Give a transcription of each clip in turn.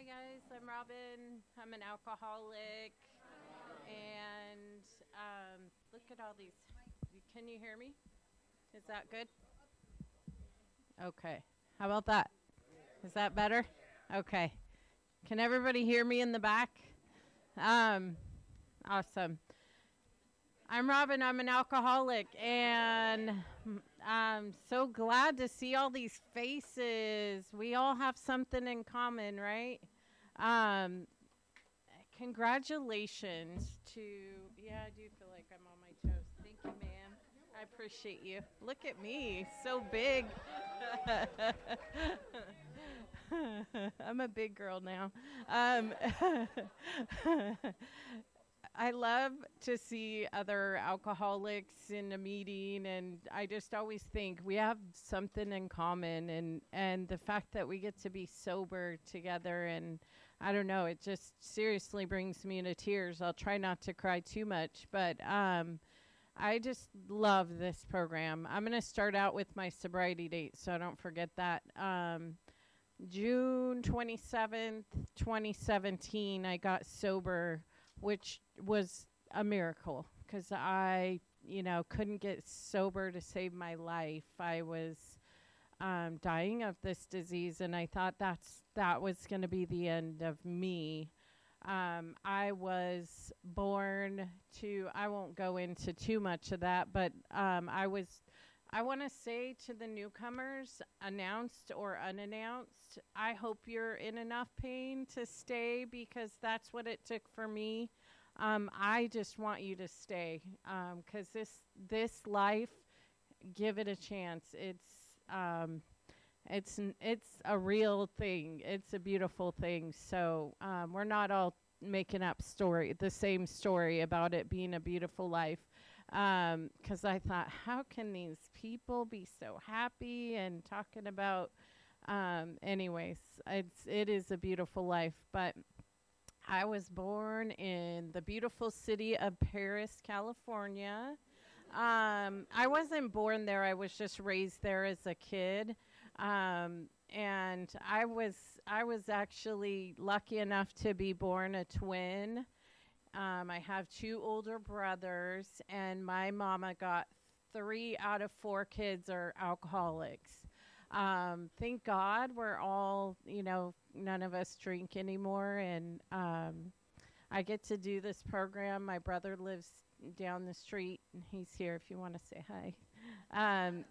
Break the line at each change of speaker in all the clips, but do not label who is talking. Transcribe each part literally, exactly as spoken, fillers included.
Hi guys, I'm Robin. I'm an alcoholic, and um, look at all these. Can you hear me? Is that good? Okay. How about that? Is that better? Okay. Can everybody hear me in the back? Um, awesome. I'm Robin. I'm an alcoholic, and I'm so glad to see all these faces. We all have something in common, right? Um, Congratulations to, yeah, I do feel like I'm on my toes. Thank you, ma'am. I appreciate you. Look at me, so big. I'm a big girl now. Um, I love to see other alcoholics in a meeting, and I just always think we have something in common, and, and the fact that we get to be sober together, and I don't know, it just seriously brings me into tears. I'll try not to cry too much, but um, I just love this program. I'm going to start out with my sobriety date, so I don't forget that. Um, June twenty-seventh, twenty seventeen, I got sober, which was a miracle because I, you know, couldn't get sober to save my life. I was um, dying of this disease, and I thought that's that was going to be the end of me. Um, I was born to, I won't go into too much of that, but um, I was, I want to say to the newcomers, announced or unannounced, I hope you're in enough pain to stay because that's what it took for me. Um, I just want you to stay because um, this this life, give it a chance. It's um, it's it's a real thing. It's a beautiful thing. So um, we're not all making up story the same story about it being a beautiful life. Because um, I thought, how can these people be so happy and talking about? Um, anyways, it's it is a beautiful life, but. I was born in the beautiful city of Paris, California. Um, I wasn't born there. I was just raised there as a kid. Um, and I was I was actually lucky enough to be born a twin. Um, I have two older brothers, and my mama got three out of four kids are alcoholics. Um, thank God we're all, you know, none of us drink anymore. And um, I get to do this program. My brother lives down the street, and he's here if you want to say hi. Um,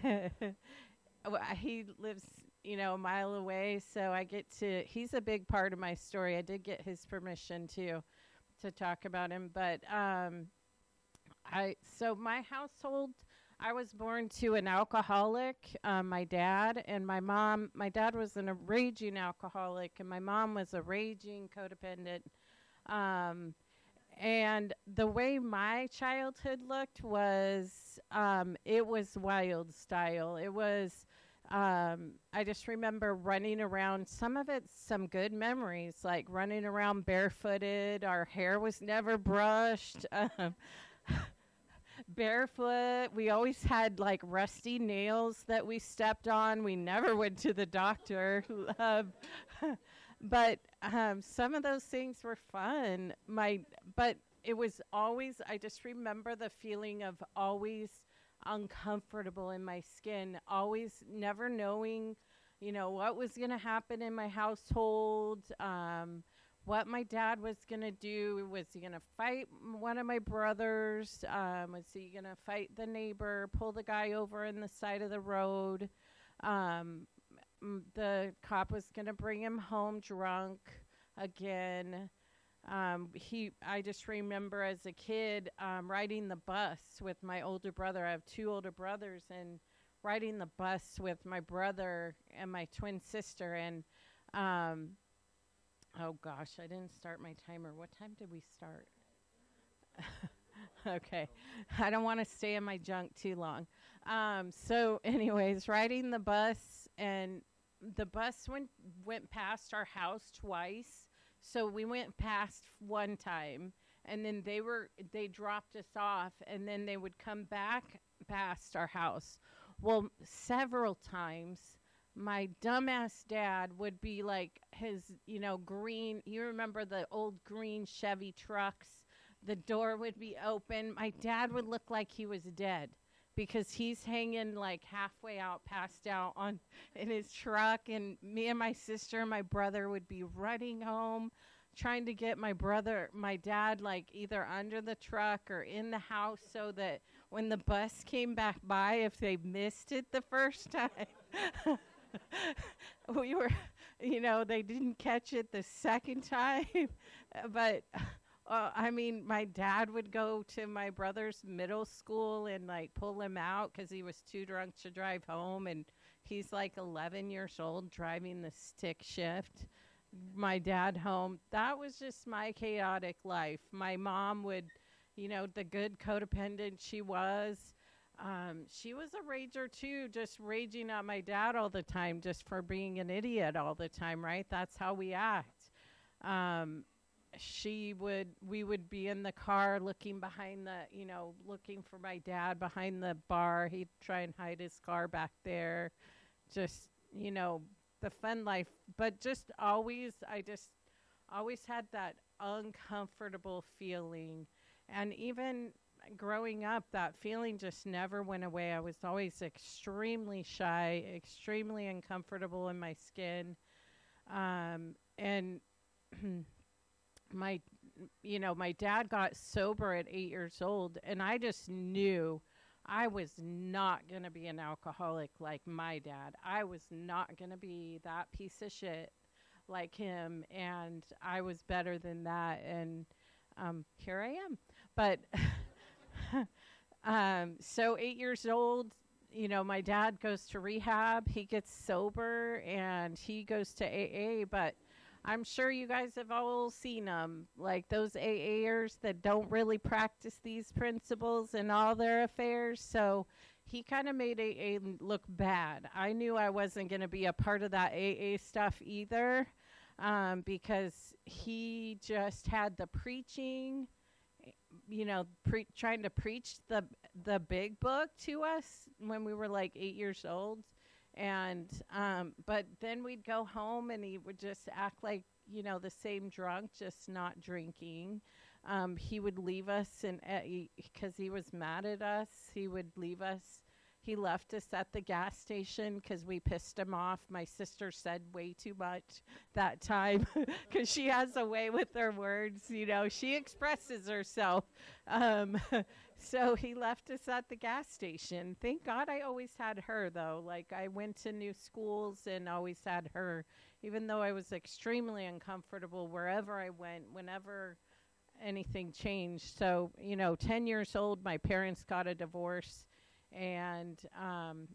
he lives, you know, a mile away, so I get to, he's a big part of my story. I did get his permission, too, to talk about him. But um, I, so my household, I was born to an alcoholic, um, my dad and my mom. My dad was an, a raging alcoholic, and my mom was a raging codependent. Um, and the way my childhood looked was, um, it was wild style. It was, um, I just remember running around. Some of it's some good memories, like running around barefooted. Our hair was never brushed. Um, barefoot. We always had like rusty nails that we stepped on. We never went to the doctor. um, but um, some of those things were fun. My, but it was always. I just remember the feeling of always uncomfortable in my skin. Always never knowing, you know, what was going to happen in my household. Um, what my dad was going to do. Was he going to fight one of my brothers? Um, was he going to fight the neighbor, pull the guy over in the side of the road? Um, the cop was going to bring him home drunk again. Um, he, I just remember as a kid um, riding the bus with my older brother. I have two older brothers, and riding the bus with my brother and my twin sister. And um, oh gosh, I didn't start my timer. What time did we start? Okay. I don't want to stay in my junk too long. Um, so anyways, riding the bus, and the bus went, went past our house twice. So we went past one time, and then they were, they dropped us off, and then they would come back past our house. Well, several times my dumbass dad would be like his, you know, green. You remember the old green Chevy trucks? The door would be open. My dad would look like he was dead because he's hanging like halfway out, passed out on in his truck. And me and my sister and my brother would be running home, trying to get my brother, my dad, like either under the truck or in the house so that when the bus came back by, if they missed it the first time, we were, you know, they didn't catch it the second time. But uh, I mean, my dad would go to my brother's middle school and like pull him out because he was too drunk to drive home. And he's like eleven years old driving the stick shift. My dad home. That was just my chaotic life. My mom would, you know, the good codependent she was. Um, she was a rager too, just raging at my dad all the time, just for being an idiot all the time, right? That's how we act. Um, she would, we would be in the car looking behind the, you know, looking for my dad behind the bar. He'd try and hide his car back there. Just, you know, the fun life. But just always, I just always had that uncomfortable feeling. And even growing up, that feeling just never went away. I was always extremely shy, extremely uncomfortable in my skin. Um, and my, you know, my dad got sober at eight years old, and I just knew I was not going to be an alcoholic like my dad. I was not going to be that piece of shit like him, and I was better than that, and um, here I am. But um, so eight years old, you know, my dad goes to rehab. He gets sober, and he goes to A A, but I'm sure you guys have all seen them, like those AAers that don't really practice these principles in all their affairs. So he kind of made A A look bad. I knew I wasn't going to be a part of that A A stuff either, um, because he just had the preaching, you know, pre- trying to preach the the big book to us when we were like eight years old. And, um, but then we'd go home and he would just act like, you know, the same drunk, just not drinking. Um, he would leave us and, uh, he, cause he was mad at us, he would leave us. He left us at the gas station cause we pissed him off. My sister said way too much that time cause she has a way with her words, you know, she expresses herself. Um, So he left us at the gas station. Thank God I always had her, though. Like, I went to new schools and always had her, even though I was extremely uncomfortable wherever I went, whenever anything changed. So, you know, ten years old, my parents got a divorce. And um,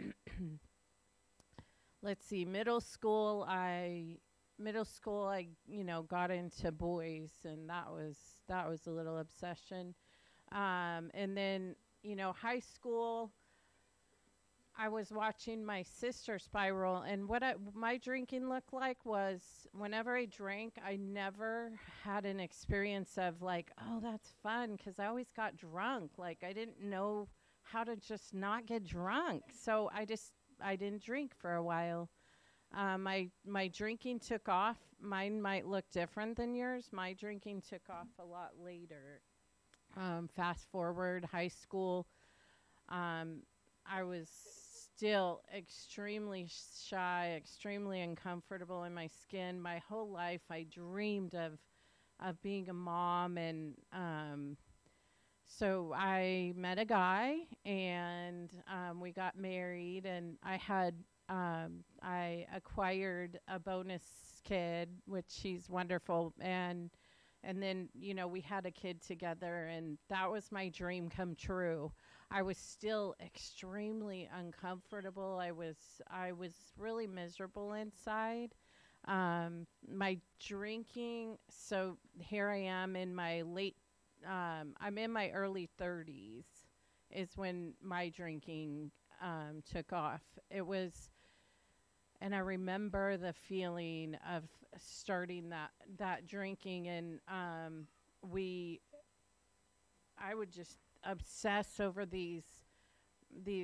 let's see, middle school, I... Middle school, I, you know, got into boys, and that was that was a little obsession. Um, and then, you know, high school, I was watching my sister spiral, and what I, my drinking looked like was whenever I drank, I never had an experience of like, oh, that's fun, because I always got drunk. Like, I didn't know how to just not get drunk. So I just, I didn't drink for a while. Um, my, my drinking took off. Mine might look different than yours. My drinking took off a lot later. Um, fast forward, high school, um, I was still extremely shy, extremely uncomfortable in my skin. My whole life, I dreamed of of being a mom, and um, so I met a guy, and um, we got married, and I had um, I acquired a bonus kid, which she's wonderful, and and then, you know, we had a kid together, and that was my dream come true. I was still extremely uncomfortable. I was I was really miserable inside. Um, my drinking, so here I am in my late, um, I'm in my early thirties is when my drinking um, took off. It was, and I remember the feeling of starting that, that drinking, and um, we, I would just obsess over these, these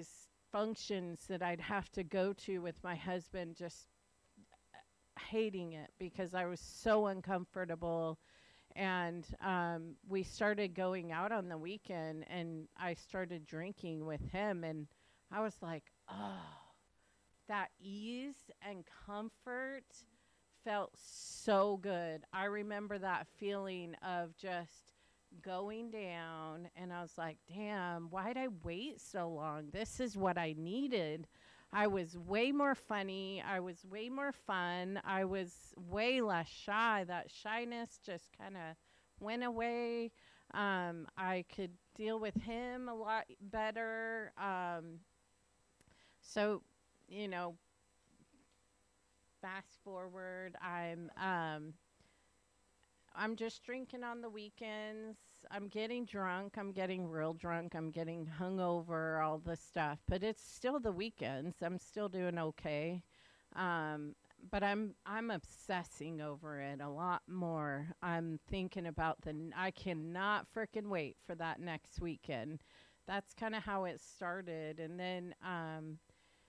functions that I'd have to go to with my husband, just hating it because I was so uncomfortable. And um, we started going out on the weekend, and I started drinking with him. And I was like, oh, that ease and comfort felt so good. I remember that feeling of just going down, and I was like, damn, why'd I wait so long? This is what I needed. I was way more funny. I was way more fun. I was way less shy. That shyness just kind of went away. Um, I could deal with him a lot better. Um, so, you know, fast forward, I'm um, I'm just drinking on the weekends. I'm getting drunk. I'm getting real drunk. I'm getting hungover, all this stuff. But it's still the weekends. I'm still doing okay. Um, but I'm I'm obsessing over it a lot more. I'm thinking about the n- I cannot frickin' wait for that next weekend. That's kind of how it started. And then um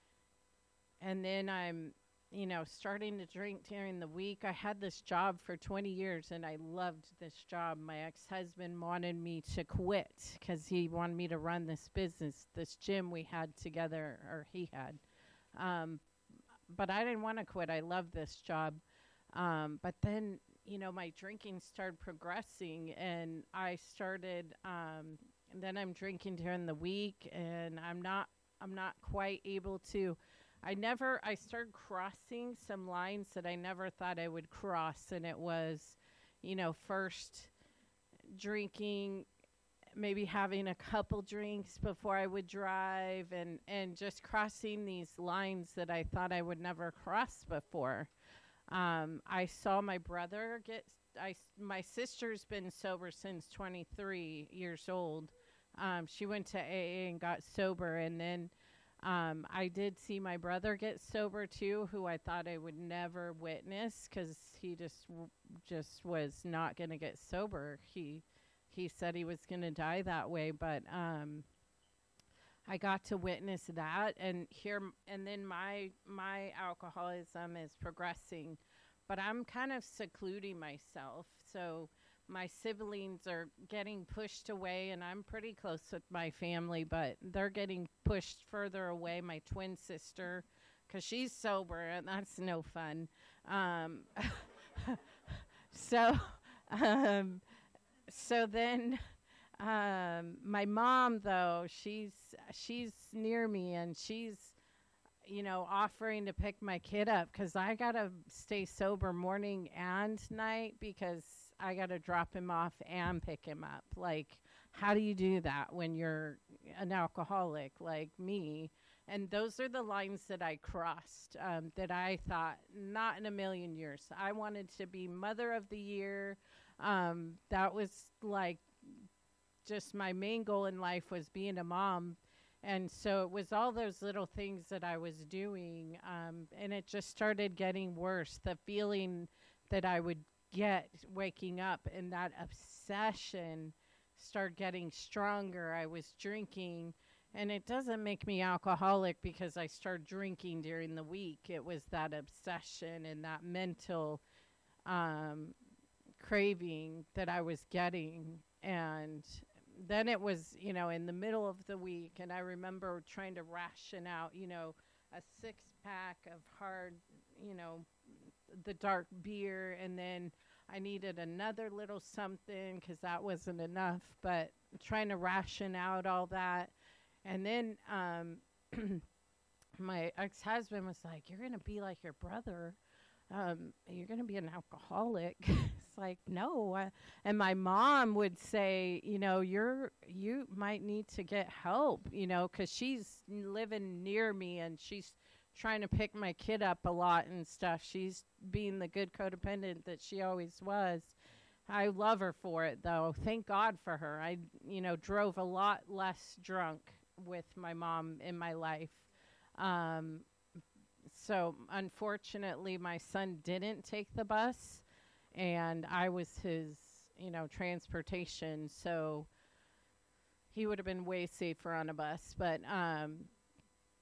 and then I'm, you know, starting to drink during the week. I had this job for twenty years, and I loved this job. My ex-husband wanted me to quit because he wanted me to run this business, this gym we had together, or he had. Um, but I didn't want to quit. I loved this job. Um, but then, you know, my drinking started progressing, and I started, um, and then I'm drinking during the week, and I'm not, I'm not quite able to. I never, I started crossing some lines that I never thought I would cross. And it was, you know, first drinking, maybe having a couple drinks before I would drive, and, and just crossing these lines that I thought I would never cross before. Um, I saw my brother get, I, my sister's been sober since twenty-three years old. Um, she went to A A and got sober, and then Um, I did see my brother get sober too, who I thought I would never witness because he just w- just was not going to get sober. He he said he was going to die that way, but um, I got to witness that and hear. m- And then my my alcoholism is progressing, but I'm kind of secluding myself. So my siblings are getting pushed away, and I'm pretty close with my family, but they're getting pushed further away. My twin sister, because she's sober, and that's no fun. Um, so, um, so then, um, my mom, though, she's she's near me, and she's, you know, offering to pick my kid up because I gotta stay sober morning and night because I gotta drop him off and pick him up. Like, how do you do that when you're an alcoholic like me? And those are the lines that I crossed, um, that I thought, not in a million years. I wanted to be Mother of the Year. Um, that was like just my main goal in life, was being a mom. And so it was all those little things that I was doing. Um, and it just started getting worse. The feeling that I would get waking up, and that obsession started getting stronger. I was drinking, and it doesn't make me alcoholic because I started drinking during the week. It was that obsession and that mental um, craving that I was getting. And then it was, you know, in the middle of the week, and I remember trying to ration out, you know, a six pack of hard, you know, the dark beer, and then I needed another little something because that wasn't enough, but trying to ration out all that. And then um, my ex-husband was like, "You're going to be like your brother. Um, you're going to be an alcoholic." It's like, no. I, and my mom would say, you know, you're, you might need to get help, you know, because she's living near me, and she's trying to pick my kid up a lot and stuff. She's being the good codependent that she always was. I love her for it, though. Thank God for her. I, you know, drove a lot less drunk with my mom in my life. Um, so unfortunately, my son didn't take the bus, and I was his, you know, transportation. So he would have been way safer on a bus. But um,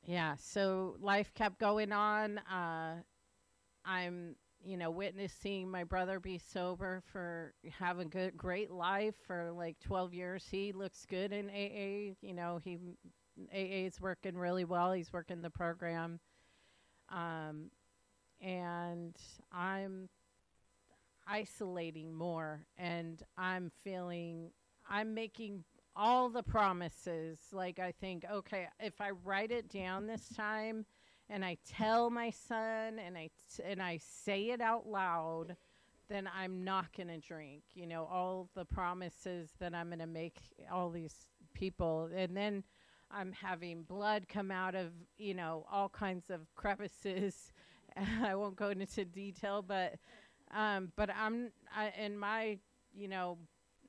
Yeah, so life kept going on. Uh, I'm, you know, witnessing my brother be sober for have a good, great life for like twelve years. He looks good in A A. You know, he A A is working really well. He's working the program, um, and I'm isolating more, and I'm feeling I'm making all the promises. Like I think, okay, if I write it down this time and I tell my son and I t- and I say it out loud, then I'm not going to drink. You know, all the promises that I'm going to make all these people, and then I'm having blood come out of, you know, all kinds of crevices. I won't go into detail, but um, but I'm I, in my, you know,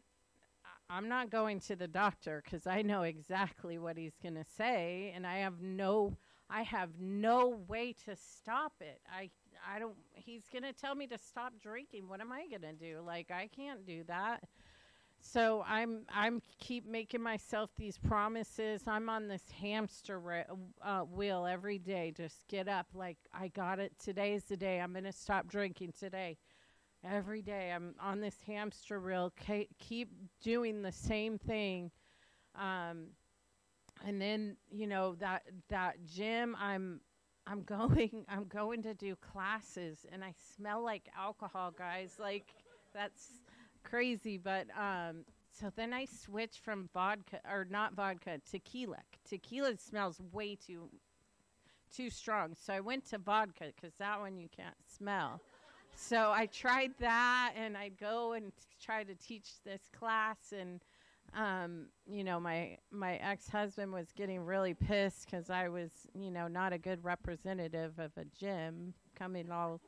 I- I'm not going to the doctor because I know exactly what he's going to say, and I have no, I have no way to stop it. I, I don't. He's going to tell me to stop drinking. What am I going to do? Like I can't do that. So I'm, I'm keep making myself these promises. I'm on this hamster ra- uh, wheel every day. Just get up. Like I got it. Today's the day. I'm going to stop drinking today. Every day I'm on this hamster wheel, ca- keep doing the same thing. Um, and then, you know, that that gym I'm I'm going I'm going to do classes and I smell like alcohol, guys. Like that's crazy, but um so then I switch from vodka or not vodka, tequila. Tequila smells way too too strong. So I went to vodka cuz that one you can't smell. So I tried that, and I'd go and t- try to teach this class, and um, you know, my my ex husband was getting really pissed because I was, you know, not a good representative of a gym, coming all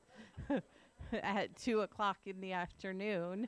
at two o'clock in the afternoon.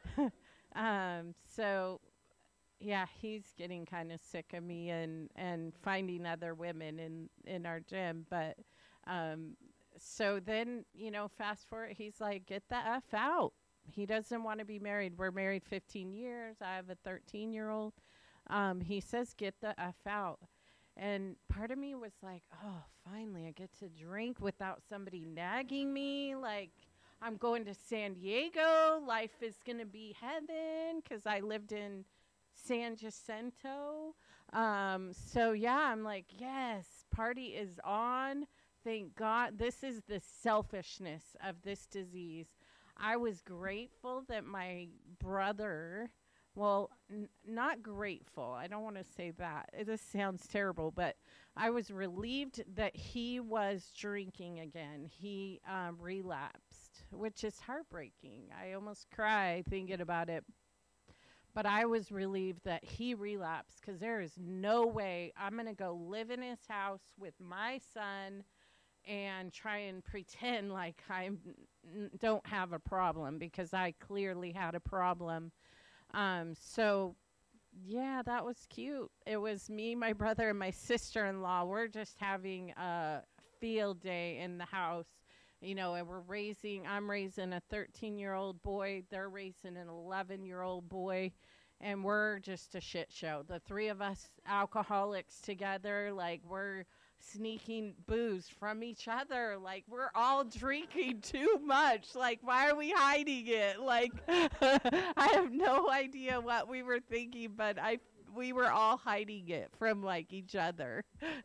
um, so yeah, he's getting kind of sick of me and and finding other women in in our gym, but um so then, you know, fast forward, he's like, get the F out. He doesn't want to be married. We're married fifteen years. I have a thirteen year old. Um, he says, get the F out. And part of me was like, oh, finally, I get to drink without somebody nagging me. Like, I'm going to San Diego. Life is going to be heaven because I lived in San Jacinto. Um, so, yeah, I'm like, yes, party is on. Thank God. This is the selfishness of this disease. I was grateful that my brother, well, n- not grateful. I don't want to say that. It just sounds terrible, but I was relieved that he was drinking again. He um, relapsed, which is heartbreaking. I almost cry thinking about it. But I was relieved that he relapsed because there is no way I'm going to go live in his house with my son and try and pretend like I n- don't have a problem because I clearly had a problem. Um, so yeah, that was cute. It was me, my brother, and my sister-in-law. We're just having a field day in the house, you know, and we're raising. I'm raising a thirteen-year-old boy. They're raising an eleven-year-old boy. And we're just a shit show. The three of us alcoholics together, like we're sneaking booze from each other. Like we're all drinking too much. Like why are we hiding it? Like I have no idea what we were thinking, but I we were all hiding it from like each other.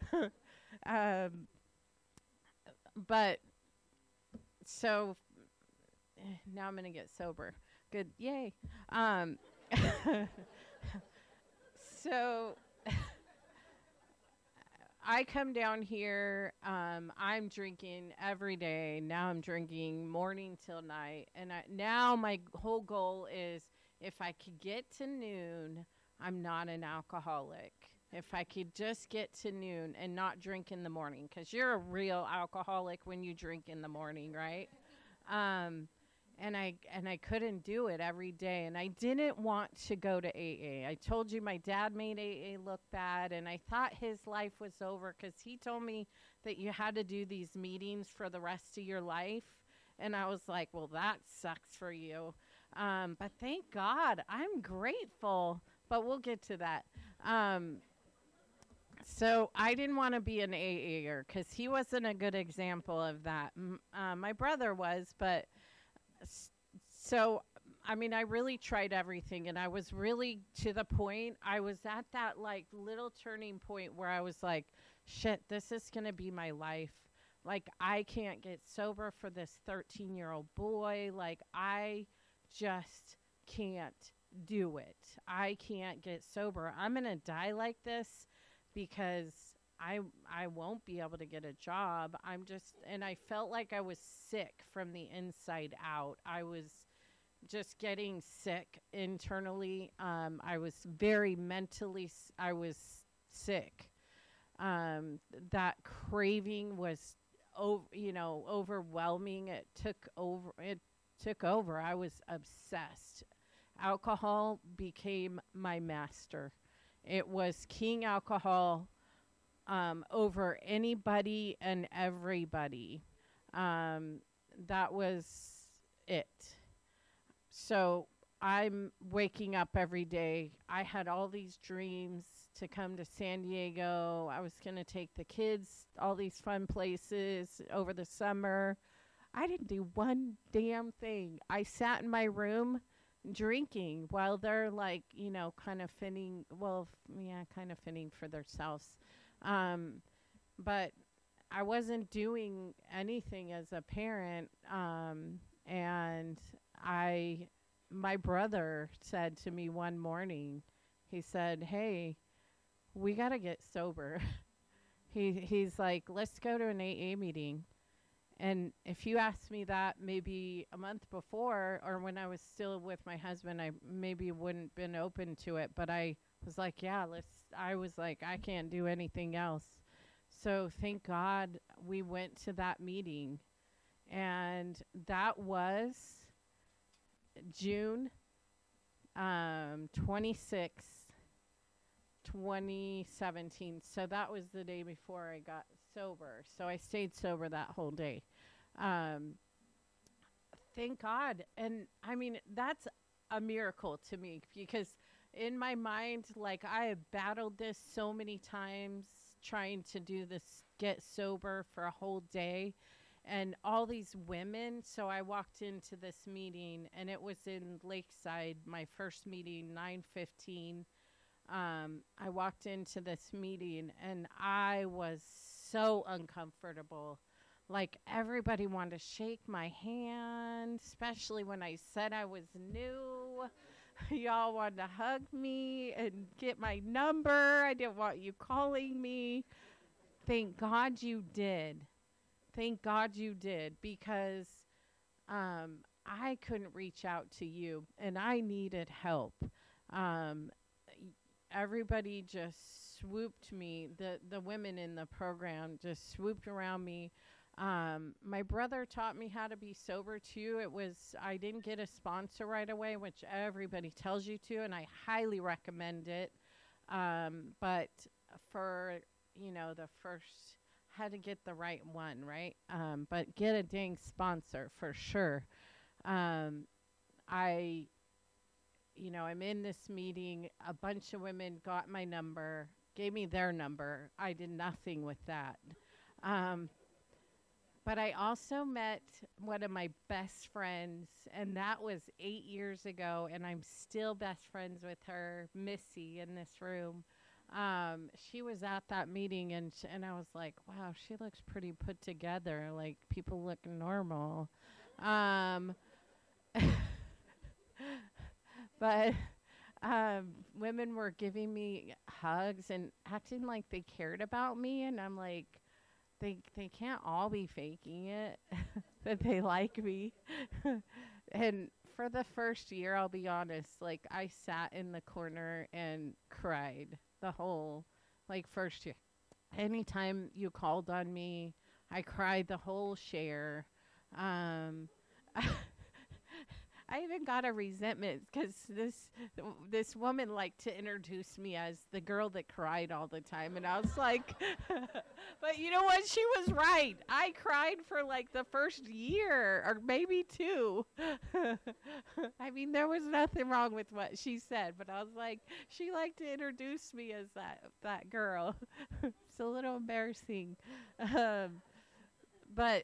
um, but so eh, now I'm gonna get sober. Good, yay. Um, so I come down here. Um, I'm drinking every day. Now I'm drinking morning till night. And I, now my g- whole goal is if I could get to noon, I'm not an alcoholic. If I could just get to noon and not drink in the morning, because you're a real alcoholic when you drink in the morning, right? Um, and I and I couldn't do it every day, and I didn't want to go to A A. I told you my dad made A A look bad, and I thought his life was over because he told me that you had to do these meetings for the rest of your life, and I was like, well, that sucks for you. Um, but thank God, I'm grateful. But we'll get to that. Um, So I didn't want to be an A A-er because he wasn't a good example of that. M- Uh, my brother was, but s- so I mean, I really tried everything, and I was really to the point. I was at that like little turning point where I was like, "Shit, this is gonna be my life." Like I can't get sober for this thirteen year old boy. Like I just can't do it. I can't get sober. I'm gonna die like this because I I won't be able to get a job. I'm just and I felt like I was sick from the inside out. I was just getting sick internally. Um, I was very mentally s- I was sick. Um, that craving was over, you know, overwhelming. It took over it took over. I was obsessed. Alcohol became my master. It was king alcohol um, over anybody and everybody. Um, that was it. So I'm waking up every day. I had all these dreams to come to San Diego. I was going to take the kids all these fun places over the summer. I didn't do one damn thing. I sat in my room drinking while they're like, you know, kind of finning, well, f- yeah, kind of finning for themselves. Um, but I wasn't doing anything as a parent. Um, and I, my brother said to me one morning, he said, "Hey, we got to get sober." he, he's like, "Let's go to an A A meeting." And if you asked me that maybe a month before or when I was still with my husband, I maybe wouldn't been open to it. But I was like, yeah, let's, I was like, I can't do anything else. So thank God we went to that meeting. And that was June um, twenty-sixth, twenty seventeen. So that was the day before I got sober. So I stayed sober that whole day. Um, thank God. And I mean, that's a miracle to me because in my mind, like I have battled this so many times trying to do this, get sober for a whole day. And all these women. So I walked into this meeting and it was in Lakeside, my first meeting, nine fifteen. Um, I walked into this meeting and I was so uncomfortable. Like everybody wanted to shake my hand, especially when I said I was new. Y'all wanted to hug me and get my number. I didn't want you calling me. Thank God you did. Thank God you did because um, I couldn't reach out to you and I needed help. Um, everybody just swooped me. The the women in the program just swooped around me. Um, my brother taught me how to be sober too. It was I didn't get a sponsor right away, which everybody tells you to, and I highly recommend it. Um, but for you know the first had to get the right one, right? Um, but get a dang sponsor for sure. Um, I you know, I'm in this meeting. A bunch of women got my number, gave me their number. I did nothing with that. Um, but I also met one of my best friends, and that was eight years ago, and I'm still best friends with her, Missy, in this room. Um, she was at that meeting, and sh- and I was like, wow, she looks pretty put together. Like people look normal. Um, but um, women were giving me hugs and acting like they cared about me, and I'm like, they they can't all be faking it that they like me. And for the first year, I'll be honest, like I sat in the corner and cried the whole like first year. Anytime you called on me, I cried the whole share. Um, I even got a resentment because this this woman liked to introduce me as the girl that cried all the time, and I was like, but you know what? She was right. I cried for like the first year or maybe two. I mean, there was nothing wrong with what she said, but I was like, she liked to introduce me as that that girl. It's a little embarrassing, um, but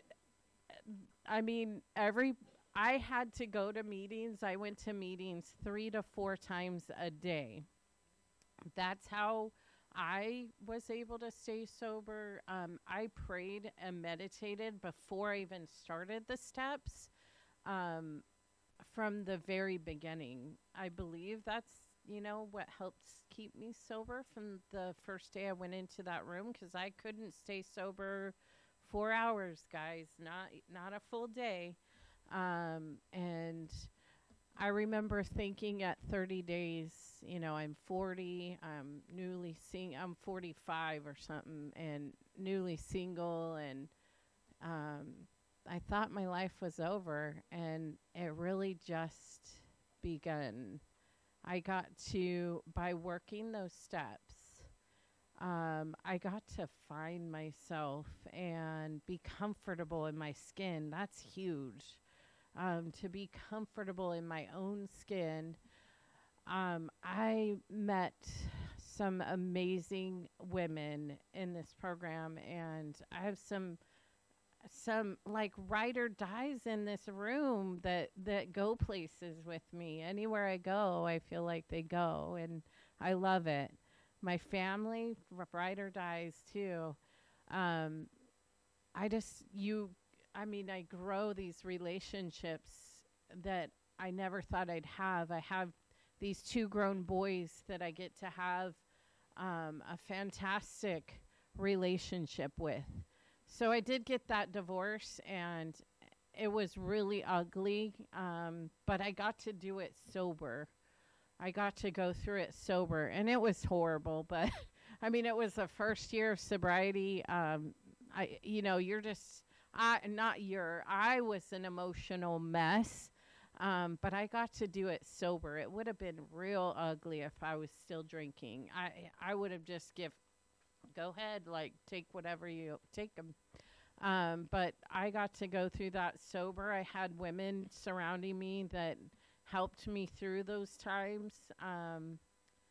I mean, every I had to go to meetings. I went to meetings three to four times a day. That's how I was able to stay sober. Um, I prayed and meditated before I even started the steps, um, from the very beginning. I believe that's, you know, what helps keep me sober from the first day I went into that room, because I couldn't stay sober four hours, guys, not not a full day. Um, and I remember thinking at thirty days, you know, I'm forty, I'm newly sing, I'm forty-five or something, and newly single, and um, I thought my life was over, and it really just begun. I got to, by working those steps, um, I got to find myself and be comfortable in my skin. That's huge. Um, to be comfortable in my own skin. Um, I met some amazing women in this program, and I have some some like ride or dies in this room that that go places with me. Anywhere I go, I feel like they go, and I love it. My family, r- ride or dies too. Um, I just you I mean, I grow these relationships that I never thought I'd have. I have these two grown boys that I get to have um, a fantastic relationship with. So I did get that divorce, and it was really ugly, um, but I got to do it sober. I got to go through it sober, and it was horrible, but I mean, it was the first year of sobriety. Um, I, you know, you're just, I, not your, I was an emotional mess, um, but I got to do it sober. It would have been real ugly if I was still drinking. I, I would have just give, go ahead, like take whatever you take them. Um, but I got to go through that sober. I had women surrounding me that helped me through those times. Um,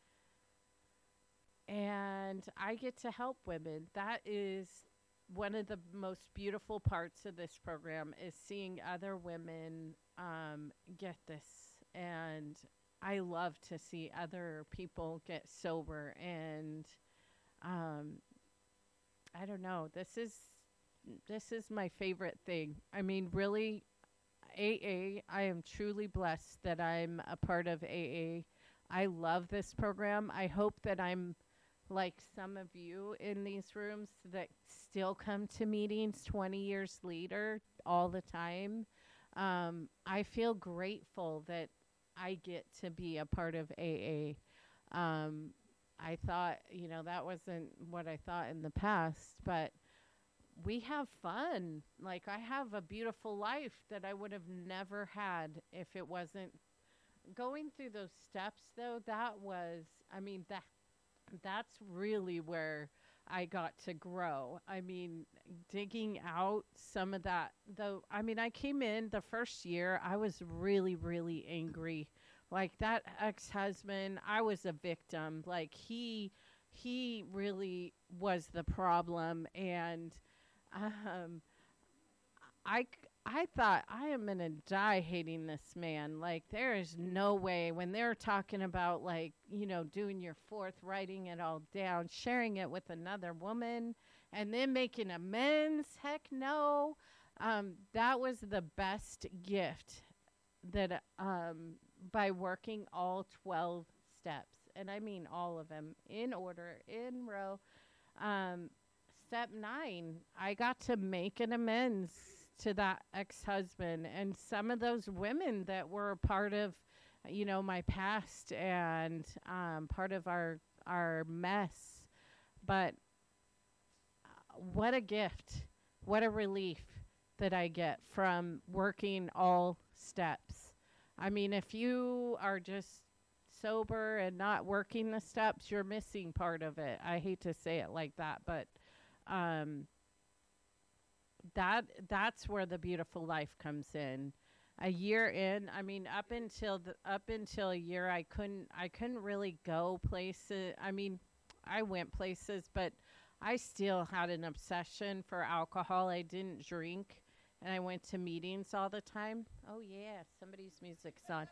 and I get to help women. That is one of the most beautiful parts of this program, is seeing other women um, get this. And I love to see other people get sober. And um, I don't know, this is this is my favorite thing. I mean, really, A A, I am truly blessed that I'm a part of A A. I love this program. I hope that I'm like some of you in these rooms that still come to meetings twenty years later all the time. Um, I feel grateful that I get to be a part of A A. Um, I thought, you know, that wasn't what I thought in the past, but we have fun. Like, I have a beautiful life that I would have never had if it wasn't going through those steps, though. That was, I mean, that that's really where I got to grow. I mean, digging out some of that, though. I mean, I came in the first year, I was really, really angry. Like, that ex-husband, I was a victim. Like, he he really was the problem, and um I, c- I thought, I am going to die hating this man. Like, there is no way, when they're talking about, like, you know, doing your fourth, writing it all down, sharing it with another woman, and then making amends. Heck no. Um, that was the best gift that, um, by working all twelve steps, and I mean all of them in order, in row. Um, Step nine, I got to make an amends to that ex-husband and some of those women that were a part of, you know, my past, and um, part of our our mess. But uh, what a gift, what a relief that I get from working all steps. I mean, if you are just sober and not working the steps, you're missing part of it. I hate to say it like that, but um, that that's where the beautiful life comes in. A year in, I mean, up until the, up until a year, I couldn't I couldn't really go places. I mean, I went places, but I still had an obsession for alcohol. I didn't drink, and I went to meetings all the time. Oh yeah, somebody's music's on.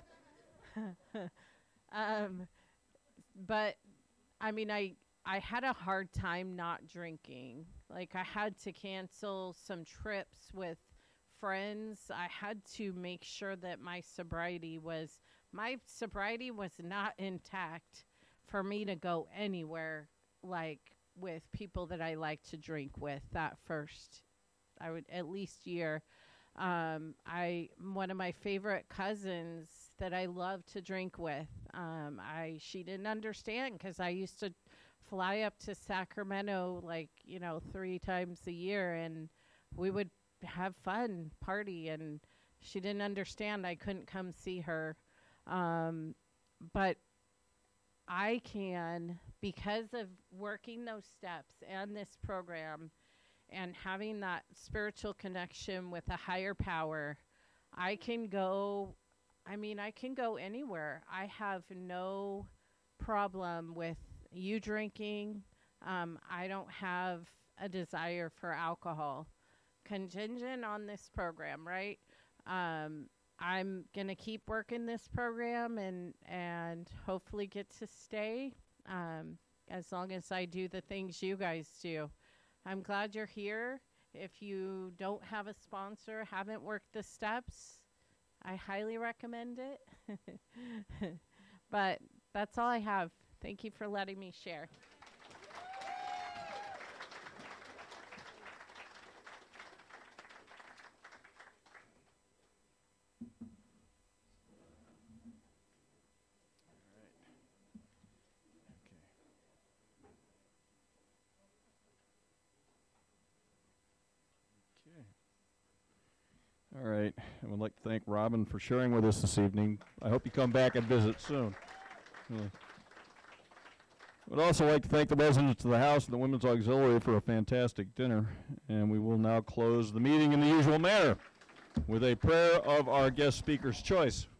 um, but I mean, I I had a hard time not drinking. Like I had to cancel some trips with friends. I had to make sure that my sobriety was my sobriety was not intact for me to go anywhere like with people that I like to drink with that first I would at least year. Um, I one of my favorite cousins that I love to drink with. Um, I she didn't understand because I used to fly up to Sacramento like you know three times a year, and we would have fun, party, and she didn't understand I couldn't come see her. Um, but I can, because of working those steps and this program and having that spiritual connection with a higher power, I can go, I mean, I can go anywhere. I have no problem with you drinking. Um, I don't have a desire for alcohol. Contingent on this program, right? Um, I'm going to keep working this program and, and hopefully get to stay um, as long as I do the things you guys do. I'm glad you're here. If you don't have a sponsor, haven't worked the steps, I highly recommend it. But that's all I have. Thank you for letting me share.
All right. I would like to thank Robin for sharing with us this evening. I hope you come back and visit soon. Uh, I would also like to thank the residents of the House and the Women's Auxiliary for a fantastic dinner. And we will now close the meeting in the usual manner with a prayer of our guest speaker's choice.